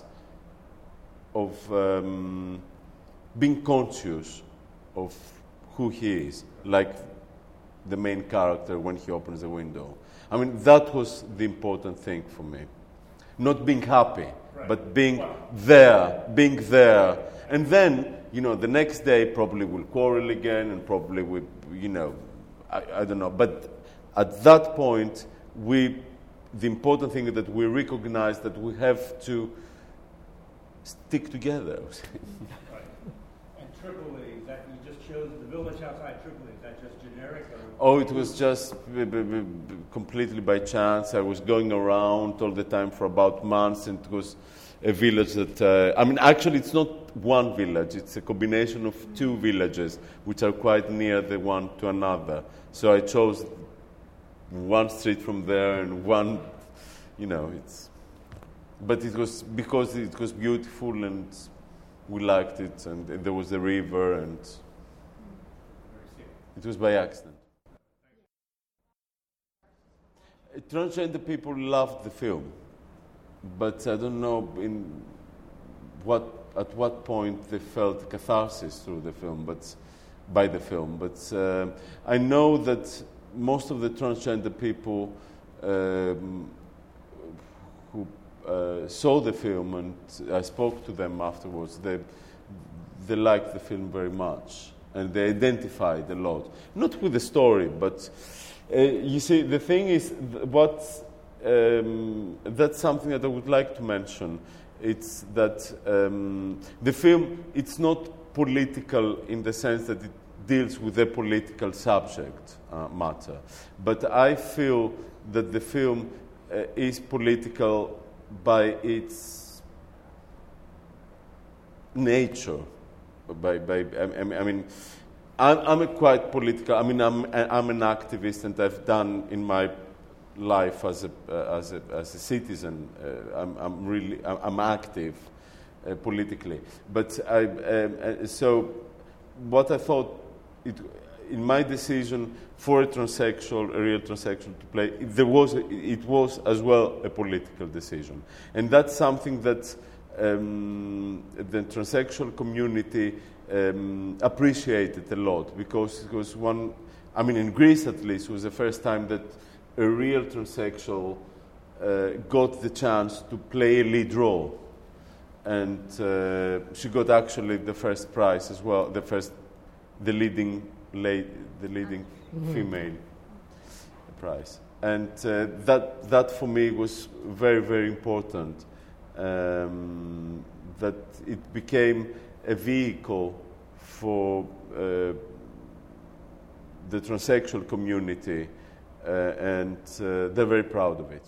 of um, being conscious of who he is, like the main character when he opens the window. I mean, that was the important thing for me. Not being happy, right. but being wow. there, being there. And then, you know, the next day probably we'll quarrel again and probably we, you know, I, I don't know. But at that point, we, the important thing is that we recognize that we have to stick together. Right. And Tripoli, that you just chose the village outside Tripoli, is that just generic? Or? Oh, it was just b- b- b- completely by chance. I was going around all the time for about months, and it was a village that, uh, I mean, actually it's not one village, it's a combination of two villages, which are quite near the one to another. So I chose one street from there and one, you know, it's, but it was because it was beautiful and we liked it, and there was a river, and it was by accident. Transgender people loved the film, but I don't know in what at what point they felt catharsis through the film, but by the film. But uh, I know that most of the transgender people um, who uh, saw the film, and I spoke to them afterwards, they they liked the film very much, and they identified a lot, not with the story, but. Uh, you see, the thing is, th- what um, that's something that I would like to mention. It's that um, the film, it's not political in the sense that it deals with a political subject uh, matter. But I feel that the film uh, is political by its nature. By, by I, I mean. I'm, I'm a quite political. I mean, I'm I'm an activist, and I've done in my life as a uh, as a as a citizen. Uh, I'm I'm really I'm, I'm active uh, politically. But I um, uh, so what I thought it, in my decision for a transsexual, a real transsexual to play, there was a, it was as well a political decision, and that's something that um, the transsexual community. Um, appreciated a lot, because it was one, I mean in Greece at least, it was the first time that a real transsexual uh, got the chance to play a lead role, and uh, she got actually the first prize as well, the first, the leading, la- the leading mm-hmm. female prize. And uh, that, that for me was very, very important, um, that it became a vehicle for uh, the transsexual community, uh, and uh, they're very proud of it.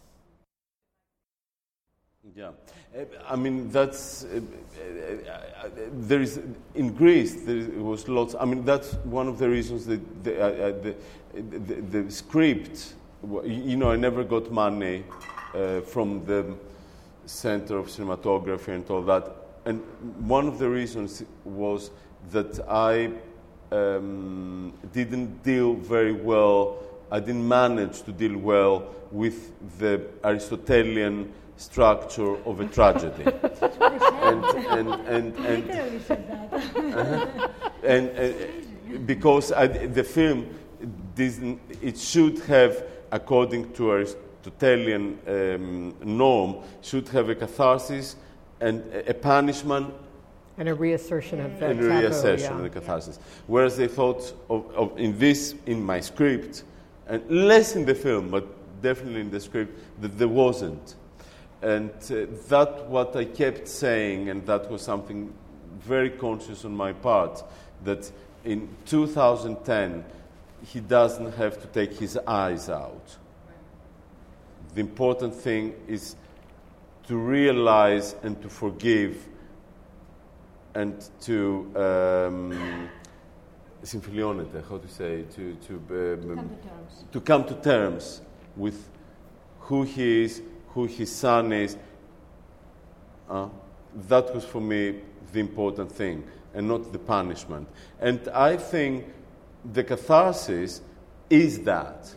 Yeah, I mean that's uh, uh, there is in Greece there was lots. I mean that's one of the reasons that the, uh, the, the, the script. You know, I never got money uh, from the Center of Cinematography and all that, and one of the reasons was that I um, didn't deal very well. I didn't manage to deal well with the Aristotelian structure of a tragedy. and, and, and, and, uh-huh. and, and because I, the film, didn't, it should have, according to Aristotelian um, norm, should have a catharsis and a punishment and a reassertion of the and a taboo, reassertion yeah. and a catharsis. Whereas they thought of, of in this, in my script, and less in the film, but definitely in the script, that there wasn't. And uh, that's what I kept saying, and that was something very conscious on my part, that in two thousand ten, he doesn't have to take his eyes out. The important thing is to realize and to forgive and to um, συμφιλιώνεται, how to say, to, to, um, Come to terms. to come to terms with who he is, who his son is. Uh, that was for me the important thing, and not the punishment. And I think the catharsis is that.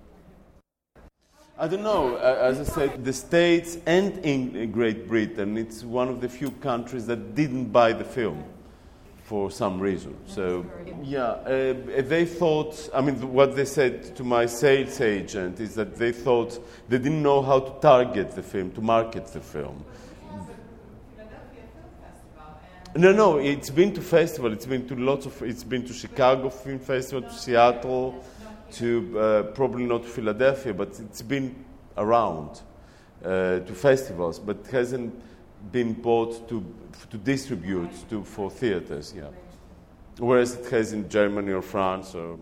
I don't know, uh, as I said, the States and in Great Britain, it's one of the few countries that didn't buy the film for some reason. So, yeah, uh, they thought, I mean, what they said to my sales agent is that they thought they didn't know how to target the film, to market the film. No, no, it's been to festival, it's been to lots of, it's been to Chicago Film Festival, to Seattle, to uh, probably not to Philadelphia, but it's been around uh, to festivals, but it hasn't been bought to to distribute to for theaters, yeah. Whereas it has in Germany or France or.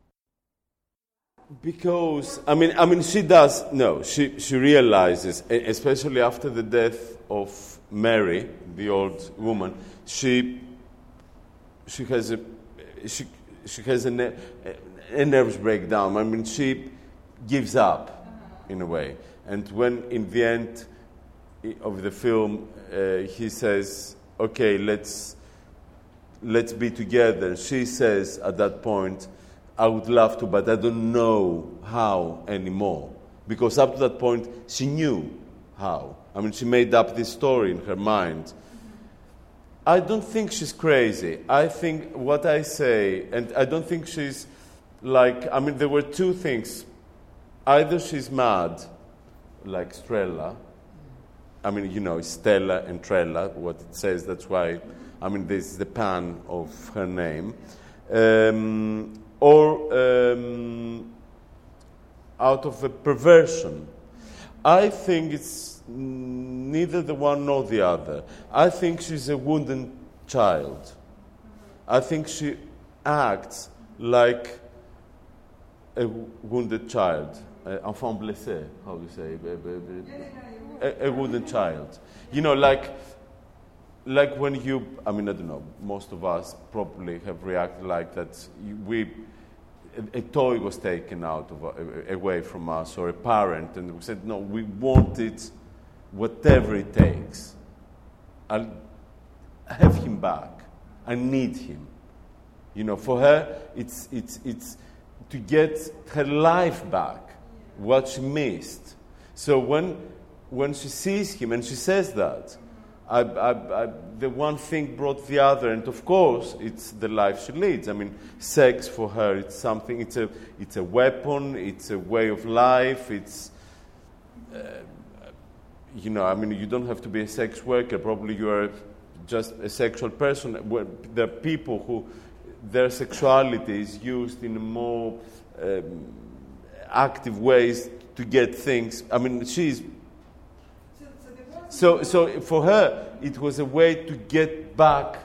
Because I mean, I mean, she does no. She she realizes, especially after the death of Mary, the old woman, she she has a she she has a. a a nervous breakdown. I mean, she gives up, in a way. And when, in the end of the film, uh, he says, okay, let's let's be together. She says, at that point, I would love to, but I don't know how anymore. Because up to that point, she knew how. I mean, she made up this story in her mind. I don't think she's crazy. I think what I say, and I don't think she's like, I mean, there were two things. Either she's mad, like Strella. I mean, you know, Stella and Trella, what it says, that's why, I mean, this is the pan of her name. Um, or um, out of a perversion. I think it's neither the one nor the other. I think she's a wounded child. I think she acts like a wounded child, uh, enfant blessé, how do you say, a, a wounded child. You know, like, like when you, I mean, I don't know, most of us probably have reacted like that. You, we, a, a toy was taken out of, uh, away from us, or a parent, and we said, no, we want it, whatever it takes. I'll have him back. I need him. You know, for her, it's it's it's. to get her life back, what she missed. So when when she sees him, and she says that, I, I, I, the one thing brought the other, and of course, it's the life she leads. I mean, sex for her, it's something, it's a, it's a weapon, it's a way of life, it's, uh, you know, I mean, you don't have to be a sex worker, probably you are just a sexual person. There are people who, their sexuality is used in a more um, active ways to get things. I mean, she's so so for her it was a way to get back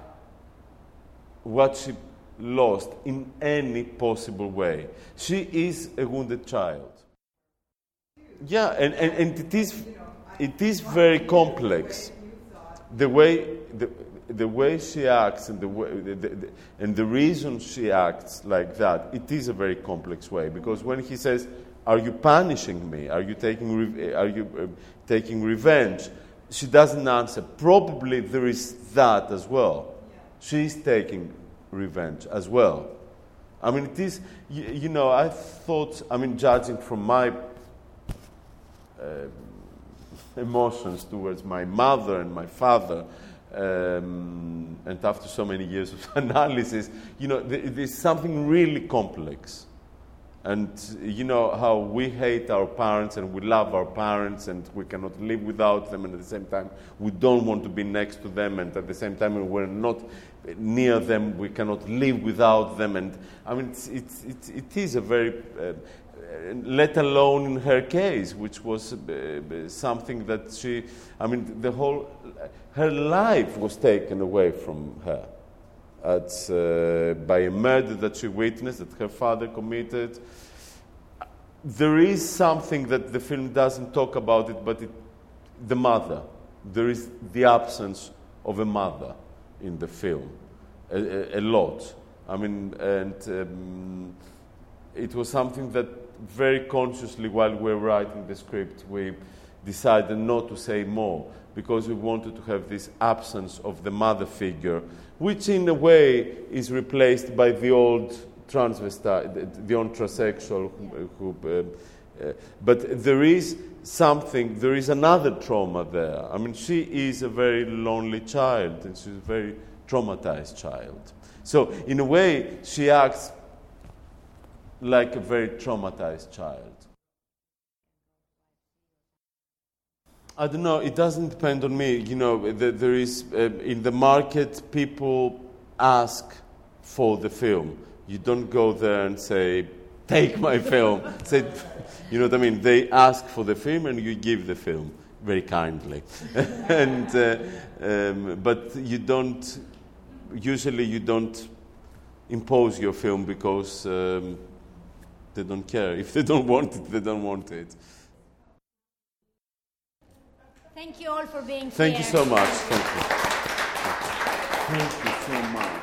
what she lost in any possible way. She is a wounded child. Yeah, and, and, and it is it is very complex. The way the the way she acts and the way the, the, and the reason she acts like that, it is a very complex way. Because when he says, "Are you punishing me? Are you taking re- are you uh, taking revenge?" she doesn't answer. Probably there is that as well. She is taking revenge as well. I mean, it is, you, you know, I thought, I mean, judging from my uh, emotions towards my mother and my father, um, and after so many years of analysis, you know, th- there's something really complex. And you know how we hate our parents and we love our parents and we cannot live without them, and at the same time we don't want to be next to them, and at the same time when we're not near them we cannot live without them. And I mean it's, it's, it's, it is a very uh, let alone in her case, which was uh, something that she, I mean the whole her life was taken away from her. At, uh, by a murder that she witnessed, that her father committed. There is something that the film doesn't talk about it, but it, the mother. There is the absence of a mother in the film, a, a, a lot. I mean, and um, it was something that very consciously, while we were writing the script, we decided not to say more, because we wanted to have this absence of the mother figure, which in a way is replaced by the old transvestite, the, the old transsexual. Who, who, uh, uh, but there is something, there is another trauma there. I mean, she is a very lonely child, and she's a very traumatized child. So, in a way, she acts like a very traumatized child. I don't know, it doesn't depend on me. You know, the, there is, uh, in the market, people ask for the film. You don't go there and say, take my film. Say, you know what I mean? They ask for the film and you give the film very kindly. and uh, um, But you don't, usually you don't impose your film because um, they don't care. If they don't want it, they don't want it. Thank you all for being Thank here. you so much. Thank you. Thank you so much.